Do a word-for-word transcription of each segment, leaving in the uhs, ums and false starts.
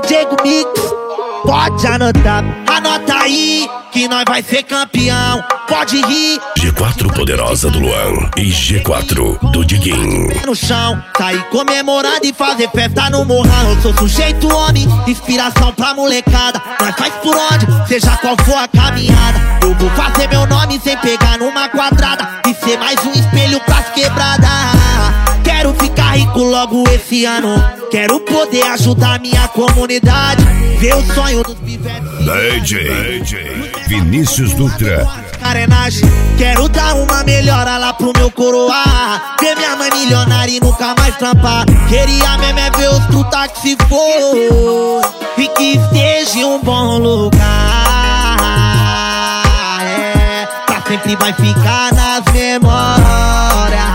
Diego Mix, pode anotar, anota aí que nós vai ser campeão. Pode rir. G quatro Poderosa do Luan e G quatro do Diguinho. No chão, sair comemorando e fazer festa no morrão. Eu sou sujeito homem, inspiração pra molecada. Nós faz por onde, seja qual for a caminhada. Eu vou fazer meu nome sem pegar numa quadrada e ser mais um espelho pras quebradas. Quero ficar rico logo esse ano. Quero poder ajudar minha comunidade. Ver o sonho dos pivetes. D J Vinícius Dutra. Carenagem, quero dar uma melhora lá pro meu coroa. Ver minha mãe milionária e nunca mais trampar. Queria mesmo é ver os truta que se for e que esteja em um bom lugar. É, pra sempre vai ficar nas memórias.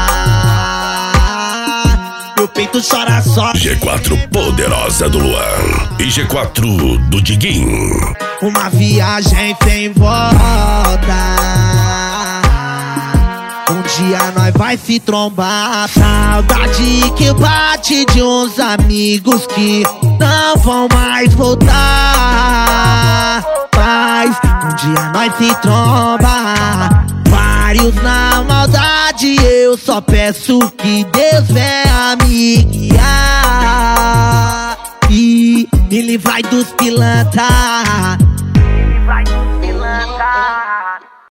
Meu peito chora só. G quatro Poderosa do Luan e G quatro do Diguinho. Uma viagem sem volta. Um dia nós vai se trombar. Saudade que bate de uns amigos que não vão mais voltar. Mas um dia nós se tromba. Vários na maldade. Eu só peço que Deus venha me guiar e me livrai dos pilantra.